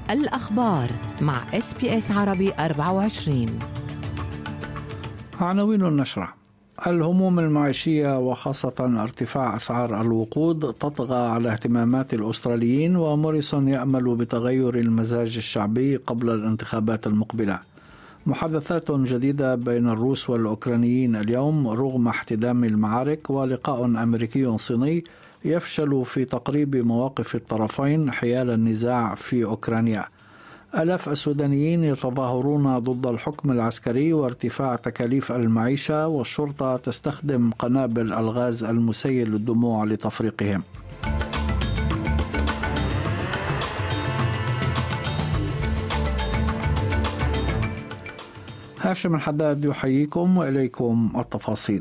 الأخبار مع SBS عربي 24. عناوين النشرة: الهموم المعيشية وخاصة ارتفاع أسعار الوقود تطغى على اهتمامات الأستراليين، وموريسون يأمل بتغير المزاج الشعبي قبل الانتخابات المقبلة. محادثات جديدة بين الروس والأوكرانيين اليوم رغم احتدام المعارك، ولقاء أمريكي صيني يفشل في تقريب مواقف الطرفين حيال النزاع في أوكرانيا. آلاف السودانيين يتظاهرون ضد الحكم العسكري وارتفاع تكاليف المعيشة، والشرطة تستخدم قنابل الغاز المسيل للدموع لتفريقهم. هاشم الحداد يحييكم وإليكم التفاصيل.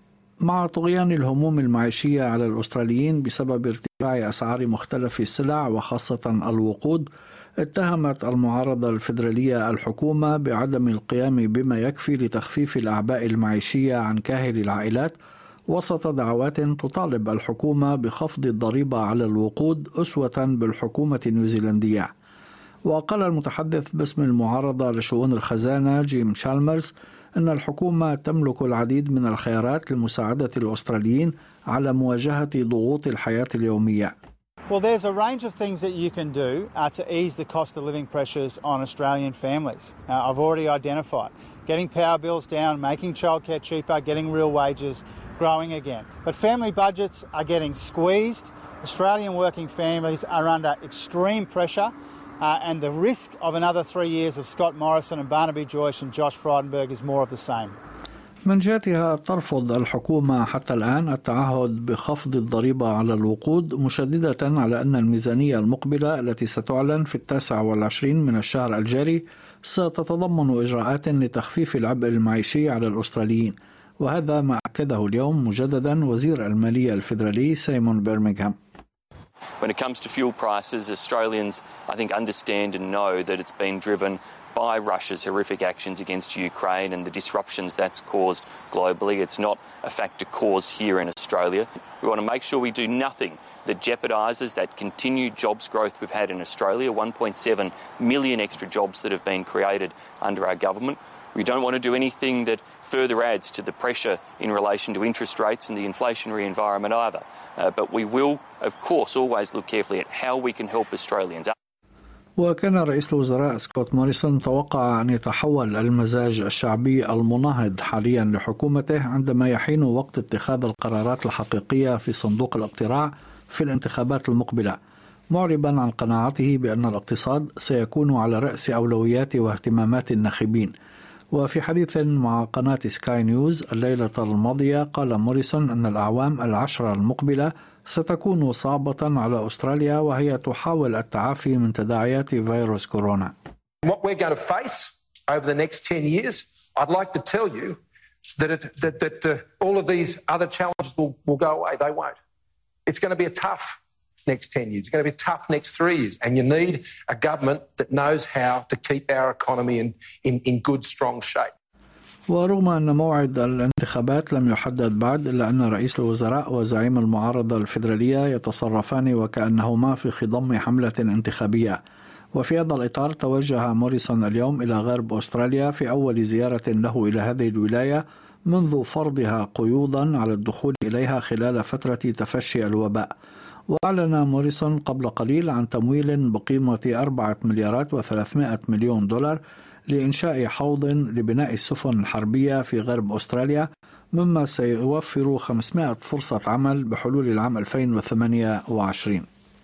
مع طغيان الهموم المعيشية على الأستراليين بسبب ارتفاع أسعار مختلف السلع وخاصة الوقود، اتهمت المعارضة الفيدرالية الحكومة بعدم القيام بما يكفي لتخفيف الأعباء المعيشية عن كاهل العائلات، وسط دعوات تطالب الحكومة بخفض الضريبة على الوقود أسوة بالحكومة النيوزيلندية. وقال المتحدث باسم المعارضة لشؤون الخزانة جيم شالمرز أن الحكومة تملك العديد من الخيارات لمساعدة الأستراليين على مواجهة ضغوط الحياة اليومية. Well, there's a range of things that you can do to ease the cost of living pressures on Australian families. I've already identified getting power bills down, making childcare cheaper, getting real wages growing again. But family budgets are getting squeezed. Australian working families are under extreme pressure. And the risk of another 3 years of Scott Morrison and Barnaby Joyce and Josh Frydenberg is more of the same. من جهتها ترفض الحكومة حتى الآن التعهد بخفض الضريبة على الوقود، مشددة على أن الميزانية المقبلة التي ستعلن في 29 من الشهر الجاري ستتضمن إجراءات لتخفيف العبء المعيشي على الأستراليين، وهذا ما أكده اليوم مجددا وزير المالية الفيدرالي سيمون بيرمينغهام. When it comes to fuel prices, Australians, I think, understand and know that it's been driven by Russia's horrific actions against Ukraine and the disruptions that's caused globally. It's not a factor caused here in Australia. We want to make sure we do nothing that jeopardises that continued jobs growth we've had in Australia, 1.7 million extra jobs that have been created under our government. We don't want to do anything that further adds to the pressure in relation to interest rates and the inflationary environment either. But we will, of course, always look carefully at how we can help Australians. وكان رئيس الوزراء سكوت موريسون توقع أن يتحول المزاج الشعبي المناهض حاليا لحكومته عندما يحين وقت اتخاذ القرارات الحقيقية في صندوق الاقتراع في الانتخابات المقبلة، معربا عن قناعته بأن الاقتصاد سيكون على رأس أولويات واهتمامات الناخبين. وفي حديث مع قناة سكاي نيوز الليلة الماضية قال موريسون أن الأعوام 10 المقبلة ستكون صعبة على أستراليا وهي تحاول التعافي من تداعيات فيروس كورونا. What we're going to face over the next 10 years, I'd like to tell you that all of these other challenges will go away. They won't. It's going to be a tough next 10 years. It's going to be tough next 3 years. And you need a government that knows how to keep our economy in good, strong shape. ورغم أن موعد الانتخابات لم يحدد بعد، إلا أن رئيس الوزراء وزعيم المعارضة الفيدرالية يتصرفان وكأنهما في خضم حملة انتخابية. وفي هذا الإطار توجه موريسون اليوم إلى غرب أستراليا في أول زيارة له إلى هذه الولاية منذ فرضها قيودا على الدخول إليها خلال فترة تفشي الوباء. وأعلن موريسون قبل قليل عن تمويل بقيمة 4 مليارات و300 مليون دولار لإنشاء حوض لبناء السفن الحربية في غرب أستراليا، مما سيوفر 500 فرصة عمل بحلول العام 2028.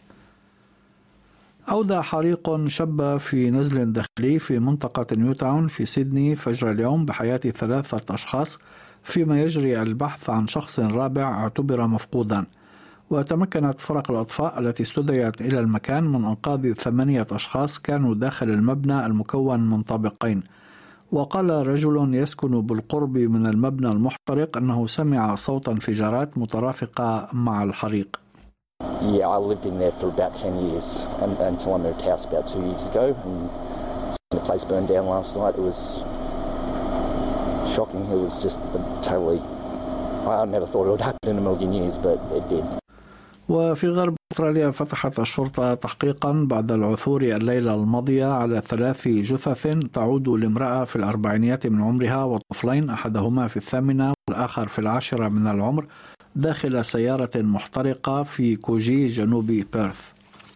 أودى حريق شب في نزل داخلي في منطقة نيوتاون في سيدني فجر اليوم بحياة 3 أشخاص، فيما يجري البحث عن شخص رابع اعتبر مفقودا. وتمكنت فرق الأطفاء التي استدعيت إلى المكان من إنقاذ 8 أشخاص كانوا داخل المبنى المكون من طابقين. وقال رجل يسكن بالقرب من المبنى المحترق أنه سمع صوت انفجارات مترافقة مع الحريق. Yeah, I lived in there for about 10 years until I moved house about 2 years ago, and the place burned down last night. It was shocking. It was just totally, I never thought it would happen in a million years, but it did. وفي غرب أستراليا فتحت الشرطة تحقيقا بعد العثور الليلة الماضية على 3 جثث تعود لامرأة في الأربعينيات من عمرها وطفلين أحدهما في 8 والآخر في 10 من العمر داخل سيارة محترقة في كوجي جنوب بيرث.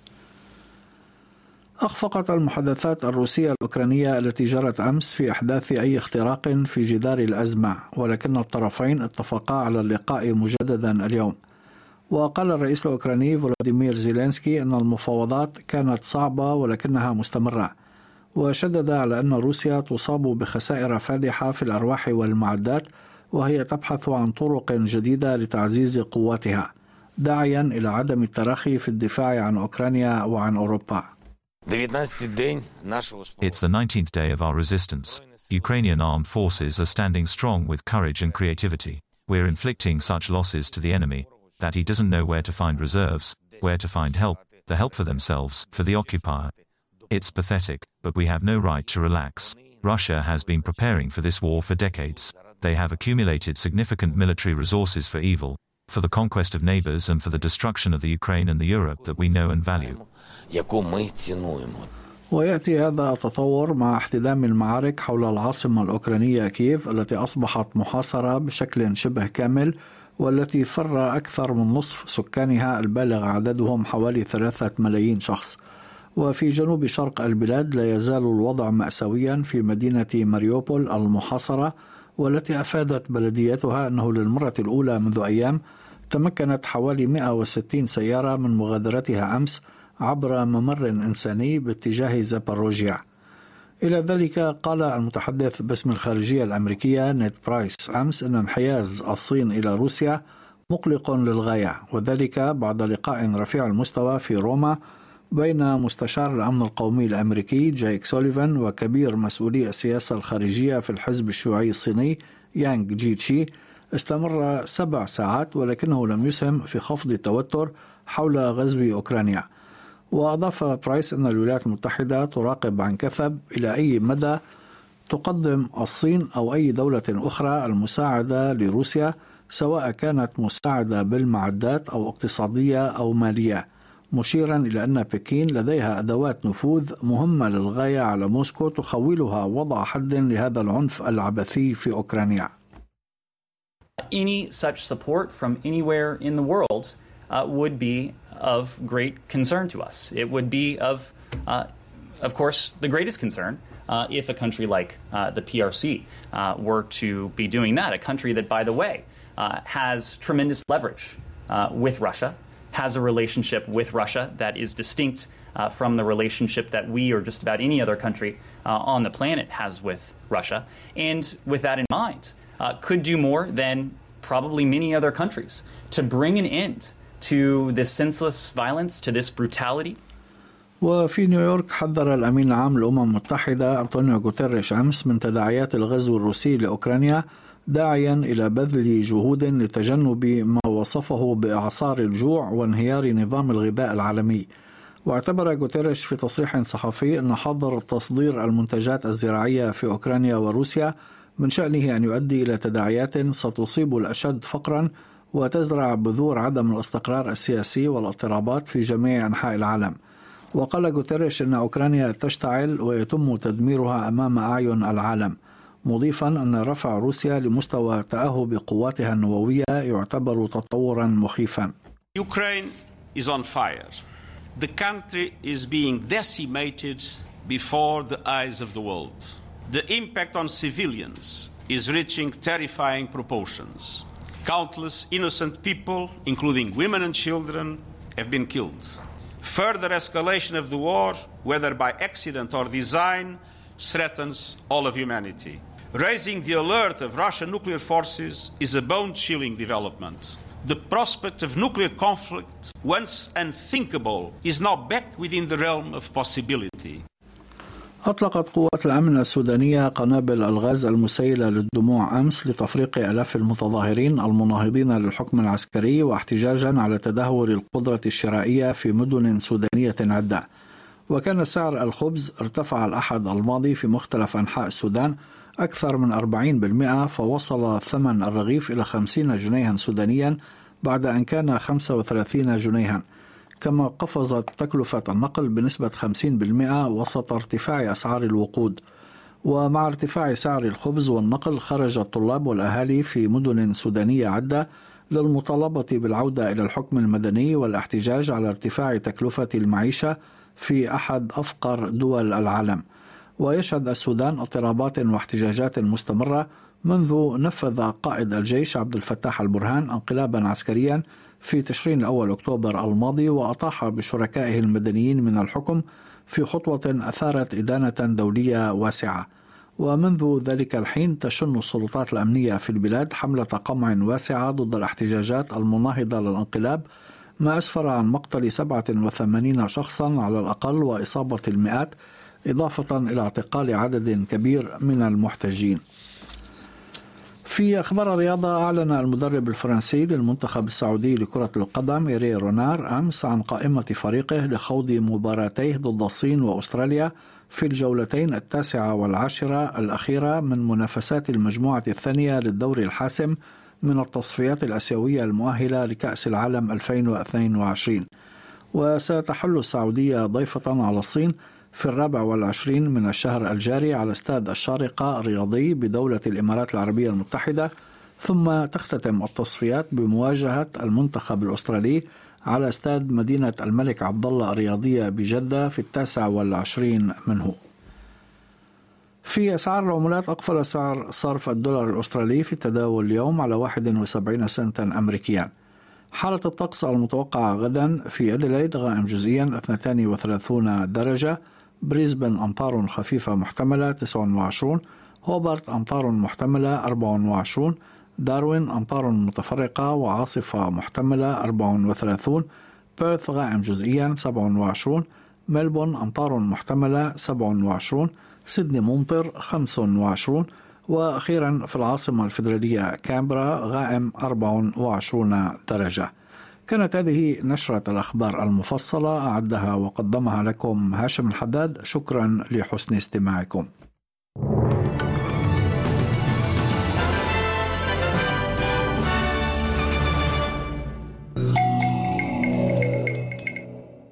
أخفقت المحادثات الروسية الأوكرانية التي جرت أمس في إحداث أي اختراق في جدار الأزمة، ولكن الطرفين اتفقا على اللقاء مجددا اليوم. وقال الرئيس الأوكراني فولوديمير زيلينسكي أن المفاوضات كانت صعبة ولكنها مستمرة، وشدد على أن روسيا تصاب بخسائر فادحة في الأرواح والمعدات وهي تبحث عن طرق جديدة لتعزيز قواتها، داعيا إلى عدم التراخي في الدفاع عن أوكرانيا وعن أوروبا. It's the 19th day of our resistance. Ukrainian armed forces are standing strong with courage and creativity. We're inflicting such losses to the enemy that he doesn't know where to find reserves, where to find help, the help for themselves, for the occupier. It's pathetic, but we have no right to relax. Russia has been preparing for this war for decades. They have accumulated significant military resources for evil, for the conquest of neighbors and for the destruction of the Ukraine and the Europe that we know and value. ويأتي هذا التطور مع احتدام المعارك حول العاصمة الأوكرانية كييف التي أصبحت محاصرة بشكل شبه كامل، والتي فر أكثر من نصف سكانها البالغ عددهم حوالي 3 ملايين شخص. وفي جنوب شرق البلاد لا يزال الوضع مأساويا في مدينة ماريوبول المحاصرة، والتي أفادت بلديتها أنه للمرة الأولى منذ أيام تمكنت حوالي 160 سيارة من مغادرتها أمس عبر ممر إنساني باتجاه زاباروجيا. إلى ذلك قال المتحدث باسم الخارجية الأمريكية نيد برايس أمس أن انحياز الصين إلى روسيا مقلق للغاية، وذلك بعد لقاء رفيع المستوى في روما بين مستشار الأمن القومي الأمريكي جايك سوليفان وكبير مسؤولي السياسة الخارجية في الحزب الشيوعي الصيني يانغ جيتشي استمر 7 ساعات، ولكنه لم يسهم في خفض التوتر حول غزو أوكرانيا. وأضاف برايس أن الولايات المتحدة تراقب عن كثب إلى أي مدى تقدم الصين أو أي دولة أخرى المساعدة لروسيا، سواء كانت مساعدة بالمعدات أو اقتصادية أو مالية، مشيرا إلى أن بكين لديها أدوات نفوذ مهمة للغاية على موسكو تخولها وضع حد لهذا العنف العبثي في أوكرانيا. Any such support from anywhere in the world would be of great concern to us. It would be of course, the greatest concern if a country like the PRC were to be doing that. A country that, by the way, has tremendous leverage with Russia, has a relationship with Russia that is distinct from the relationship that we or just about any other country on the planet has with Russia. And with that in mind, could do more than probably many other countries to bring an end to this senseless violence, to this brutality. وفي نيويورك حذر الأمين العام للأمم المتحدة أنطونيو غوتيريش أمس من تداعيات الغزو الروسي لأوكرانيا، داعيا إلى بذل جهود لتجنب ما وصفه بإعصار الجوع وانهيار نظام الغذاء العالمي. واعتبر غوتيريش في تصريح صحفي أن حظر تصدير المنتجات الزراعية في أوكرانيا وروسيا من شأنه أن يؤدي إلى تداعيات ستصيب الأشد فقرا وتزرع بذور عدم الاستقرار السياسي والاضطرابات في جميع أنحاء العالم. وقال غوتيريش أن أوكرانيا تشتعل ويتم تدميرها أمام أعين العالم، مضيفا أن رفع روسيا لمستوى تأهب قواتها النووية يعتبر تطورا مخيفا. Ukraine is on fire. The country is being decimated before the eyes of the world. The impact on civilians is reaching terrifying proportions. Countless innocent people, including women and children, have been killed. Further escalation of the war, whether by accident or design, threatens all of humanity. Raising the alert of Russian nuclear forces is a bone-chilling development. The prospect of nuclear conflict, once unthinkable, is now back within the realm of possibility. أطلقت قوات الأمن السودانية قنابل الغاز المسيلة للدموع أمس لتفريق آلاف المتظاهرين المناهضين للحكم العسكري واحتجاجا على تدهور القدرة الشرائية في مدن سودانية عدة. وكان سعر الخبز ارتفع الأحد الماضي في مختلف أنحاء السودان أكثر من 40%، فوصل ثمن الرغيف إلى 50 جنيها سودانيا بعد أن كان 35 جنيها، كما قفزت تكلفة النقل بنسبة 50% وسط ارتفاع أسعار الوقود. ومع ارتفاع سعر الخبز والنقل، خرج الطلاب والأهالي في مدن سودانية عدة للمطالبة بالعودة إلى الحكم المدني والاحتجاج على ارتفاع تكلفة المعيشة في أحد أفقر دول العالم. ويشهد السودان اضطرابات واحتجاجات مستمرة منذ نفذ قائد الجيش عبد الفتاح البرهان انقلابا عسكريا في تشرين الأول أكتوبر الماضي، وأطاح بشركائه المدنيين من الحكم في خطوة أثارت إدانة دولية واسعة. ومنذ ذلك الحين تشن السلطات الأمنية في البلاد حملة قمع واسعة ضد الاحتجاجات المناهضة للانقلاب، ما أسفر عن مقتل 87 شخصا على الأقل وإصابة المئات، إضافة إلى اعتقال عدد كبير من المحتجين. في أخبار الرياضة، أعلن المدرب الفرنسي للمنتخب السعودي لكرة القدم إيري رونار أمس عن قائمة فريقه لخوض مباراتيه ضد الصين وأستراليا في الجولتين 9 و10 الأخيرة من منافسات المجموعة الثانية للدور الحاسم من التصفيات الآسيوية المؤهلة لكأس العالم 2022. وستحل السعودية ضيفة على الصين في 24 من الشهر الجاري على استاد الشارقة الرياضي بدولة الإمارات العربية المتحدة، ثم تختتم التصفيات بمواجهة المنتخب الأسترالي على استاد مدينة الملك عبدالله الرياضية بجدة في 29 منه. في أسعار العملات، أقفل سعر صرف الدولار الأسترالي في التداول اليوم على 71 سنتا أمريكيا. حالة الطقس المتوقعة غدا: في أديلايد غائم جزئيا 32 درجة، بريسبن أمطار خفيفة محتملة 29، هوبارت أمطار محتملة 24، داروين أمطار متفرقة وعاصفة محتملة 34، بيرث غائم جزئيا 27، ملبون أمطار محتملة 27، سيدني ممطر 25، وأخيرا في العاصمة الفيدرالية كامبرا غائم 24 درجة. كانت هذه نشرة الأخبار المفصلة، أعدها وقدمها لكم هاشم الحداد. شكرا لحسن استماعكم.